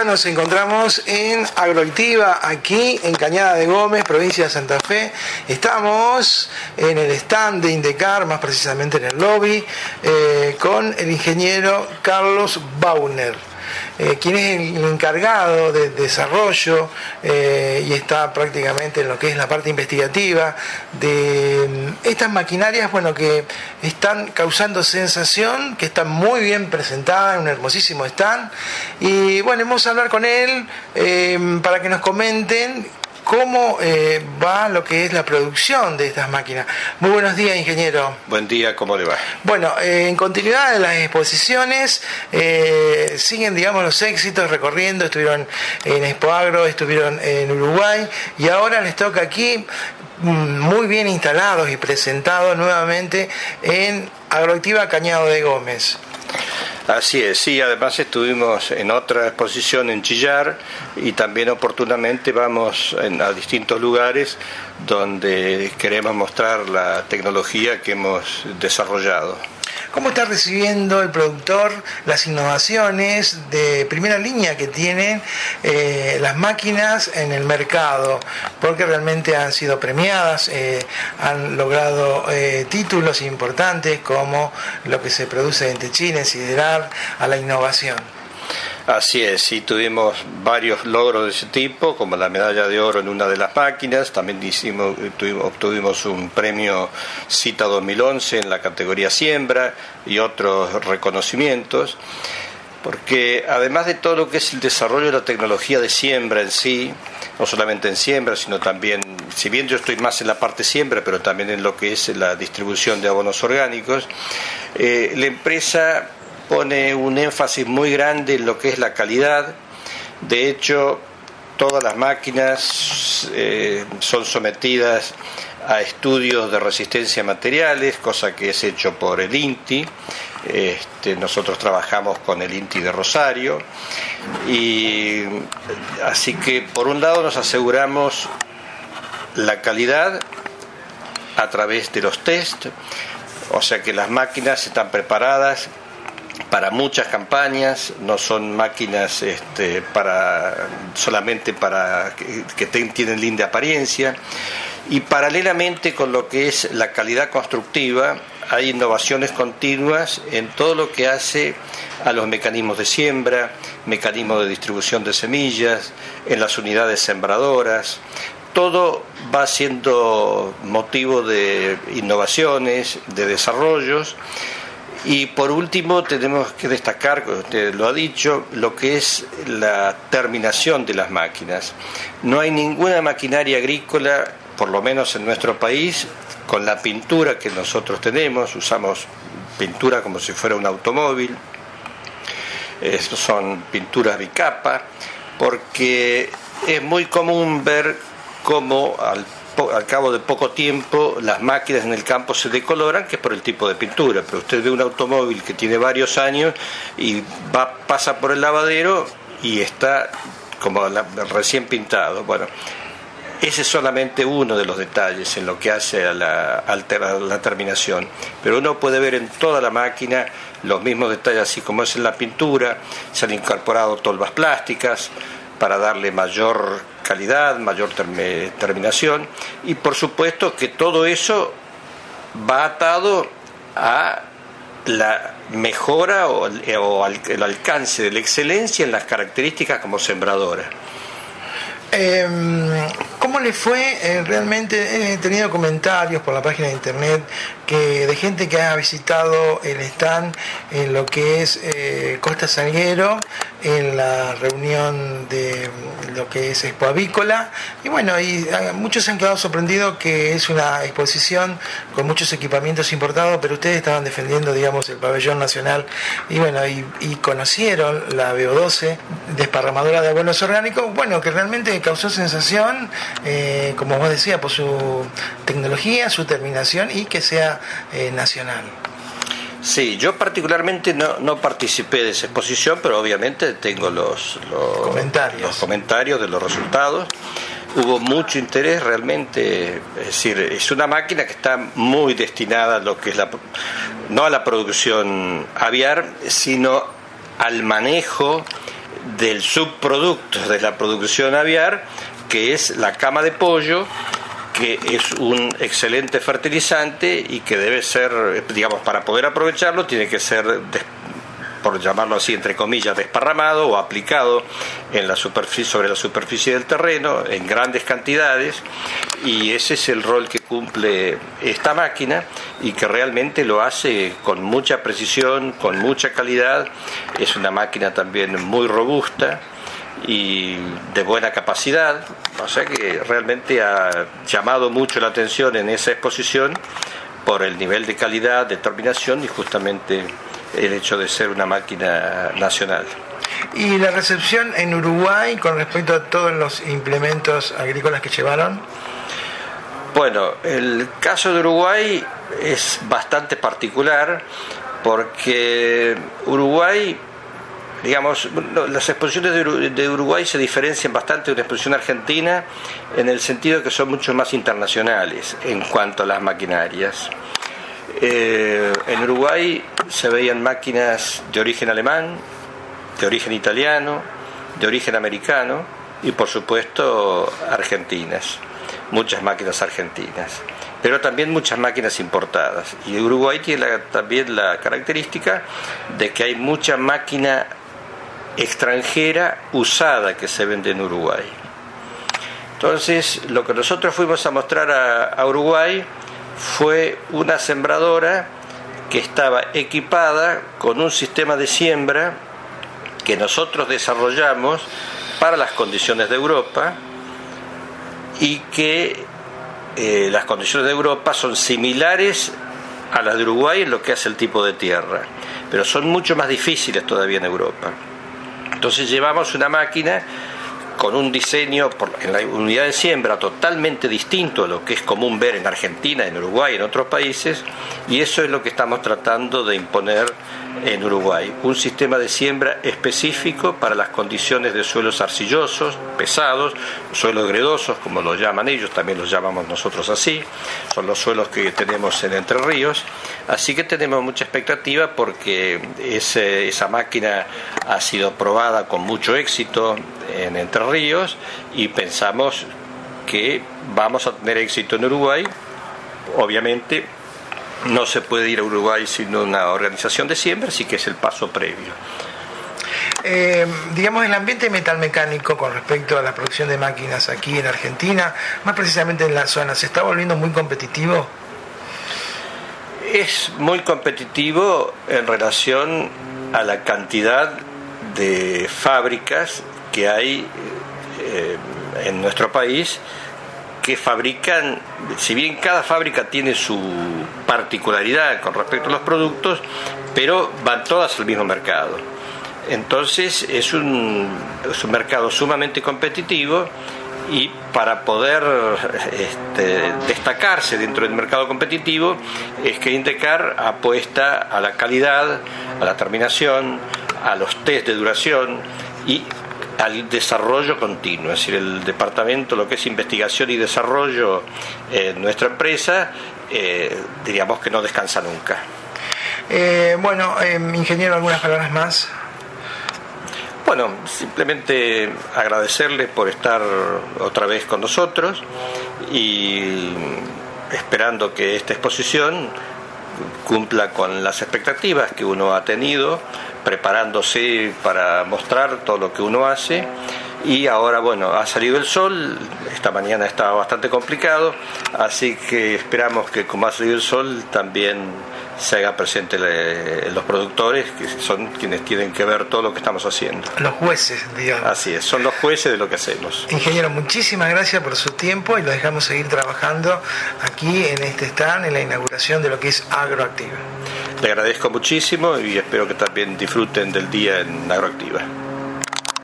Bueno, nos encontramos en Agroactiva, aquí en Cañada de Gómez, provincia de Santa Fe. Estamos en el stand de Indecar, más precisamente en el lobby, con el ingeniero Carlos Bauner, quien es el encargado de desarrollo y está prácticamente en lo que es la parte investigativa de estas maquinarias, bueno, que están causando sensación, que están muy bien presentadas en un hermosísimo stand. Y bueno, vamos a hablar con él para que nos comenten cómo va lo que es la producción de estas máquinas. Muy buenos días, ingeniero. Buen día, ¿cómo le va? Bueno, en continuidad de las exposiciones, siguen, digamos, los éxitos recorriendo. Estuvieron en Expo Agro, estuvieron en Uruguay y ahora les toca aquí, muy bien instalados y presentados nuevamente en Agroactiva Cañada de Gómez. Así es, sí, además estuvimos en otra exposición en Chillar y también oportunamente vamos a distintos lugares donde queremos mostrar la tecnología que hemos desarrollado. ¿Cómo está recibiendo el productor las innovaciones de primera línea que tienen las máquinas en el mercado? Porque realmente han sido premiadas, han logrado títulos importantes como lo que se produce en Techín, Siderar, a la innovación. Así es, sí, tuvimos varios logros de ese tipo, como la medalla de oro en una de las máquinas. También obtuvimos un premio CITA 2011 en la categoría siembra y otros reconocimientos, porque además de todo lo que es el desarrollo de la tecnología de siembra en sí, no solamente en siembra, sino también, si bien yo estoy más en la parte siembra, pero también en lo que es la distribución de abonos orgánicos, la empresa pone un énfasis muy grande en lo que es la calidad. De hecho, todas las máquinas son sometidas a estudios de resistencia a materiales, cosa que es hecho por el INTI. Nosotros trabajamos con el INTI de Rosario, y así que por un lado nos aseguramos la calidad a través de los test, o sea que las máquinas están preparadas para muchas campañas, no son máquinas solamente para que tienen linda apariencia. Y paralelamente con lo que es la calidad constructiva, hay innovaciones continuas en todo lo que hace a los mecanismos de siembra, mecanismos de distribución de semillas, en las unidades sembradoras. Todo va siendo motivo de innovaciones, de desarrollos. Y por último tenemos que destacar, usted lo ha dicho, lo que es la terminación de las máquinas. No hay ninguna maquinaria agrícola, por lo menos en nuestro país, con la pintura que nosotros tenemos. Usamos pintura como si fuera un automóvil. Estos son pinturas bicapa, porque es muy común ver cómo al cabo de poco tiempo las máquinas en el campo se decoloran, que es por el tipo de pintura. Pero usted ve un automóvil que tiene varios años y pasa por el lavadero y está como recién pintado. Bueno, ese es solamente uno de los detalles en lo que hace a la terminación, pero uno puede ver en toda la máquina los mismos detalles, así como es en la pintura. Se han incorporado tolvas plásticas para darle mayor calidad, mayor terminación, y por supuesto que todo eso va atado a la mejora o el alcance de la excelencia en las características como sembradora. ¿Cómo le fue? Realmente he tenido comentarios por la página de internet de gente que ha visitado el stand en lo que es Costa Salguero, en la reunión de lo que es Expo Avícola, y bueno, muchos se han quedado sorprendidos que es una exposición con muchos equipamientos importados, pero ustedes estaban defendiendo, digamos, el pabellón nacional, y bueno, y conocieron la BO12, desparramadora de abonos orgánicos, bueno, que realmente causó sensación, como vos decías, por su tecnología, su terminación, y que sea nacional. Sí, yo particularmente no participé de esa exposición, pero obviamente tengo los comentarios de los resultados. Hubo mucho interés realmente, es decir, es una máquina que está muy destinada a lo que es no a la producción aviar, sino al manejo del subproducto de la producción aviar, que es la cama de pollo, que es un excelente fertilizante y que debe ser, digamos, para poder aprovecharlo, tiene que ser, por llamarlo así, entre comillas, desparramado o aplicado en la superficie, sobre la superficie del terreno en grandes cantidades, y ese es el rol que cumple esta máquina y que realmente lo hace con mucha precisión, con mucha calidad. Es una máquina también muy robusta y de buena capacidad, o sea que realmente ha llamado mucho la atención en esa exposición por el nivel de calidad, determinación y justamente el hecho de ser una máquina nacional. ¿Y la recepción en Uruguay con respecto a todos los implementos agrícolas que llevaron? Bueno, el caso de Uruguay es bastante particular porque Uruguay, digamos, las exposiciones de Uruguay se diferencian bastante de una exposición argentina en el sentido de que son mucho más internacionales en cuanto a las maquinarias. En Uruguay se veían máquinas de origen alemán, de origen italiano, de origen americano y por supuesto argentinas, muchas máquinas argentinas, pero también muchas máquinas importadas. Y Uruguay tiene también la característica de que hay mucha máquina extranjera usada que se vende en Uruguay. Entonces, lo que nosotros fuimos a mostrar a Uruguay fue una sembradora que estaba equipada con un sistema de siembra que nosotros desarrollamos para las condiciones de Europa y que las condiciones de Europa son similares a las de Uruguay en lo que hace el tipo de tierra, pero son mucho más difíciles todavía en Europa. Entonces llevamos una máquina con un diseño en la unidad de siembra totalmente distinto a lo que es común ver en Argentina, en Uruguay, en otros países, y eso es lo que estamos tratando de imponer en Uruguay, un sistema de siembra específico para las condiciones de suelos arcillosos, pesados, suelos gredosos, como los llaman ellos, también los llamamos nosotros así, son los suelos que tenemos en Entre Ríos, así que tenemos mucha expectativa porque esa máquina ha sido probada con mucho éxito en Entre Ríos y pensamos que vamos a tener éxito en Uruguay. Obviamente no se puede ir a Uruguay sin una organización de siembra, así que es el paso previo. Digamos, el ambiente metalmecánico con respecto a la producción de máquinas aquí en Argentina, más precisamente en la zona, ¿se está volviendo muy competitivo? Es muy competitivo en relación a la cantidad de fábricas que hay en nuestro país que fabrican, si bien cada fábrica tiene su particularidad con respecto a los productos, pero van todas al mismo mercado. Entonces es un mercado sumamente competitivo y para poder destacarse dentro del mercado competitivo es que Indecar apuesta a la calidad, a la terminación, a los test de duración y al desarrollo continuo. Es decir, el departamento, lo que es investigación y desarrollo en nuestra empresa, diríamos que no descansa nunca. Ingeniero, ¿algunas palabras más? Bueno, simplemente agradecerle por estar otra vez con nosotros y esperando que esta exposición cumpla con las expectativas que uno ha tenido, preparándose para mostrar todo lo que uno hace. Y ahora, ha salido el sol, esta mañana estaba bastante complicado, así que esperamos que como ha salido el sol también se haga presente los productores, que son quienes tienen que ver todo lo que estamos haciendo. Los jueces, digamos. Así es, son los jueces de lo que hacemos. Ingeniero, muchísimas gracias por su tiempo y lo dejamos seguir trabajando aquí en este stand, en la inauguración de lo que es Agroactiva. Le agradezco muchísimo y espero que también disfruten del día en Agroactiva.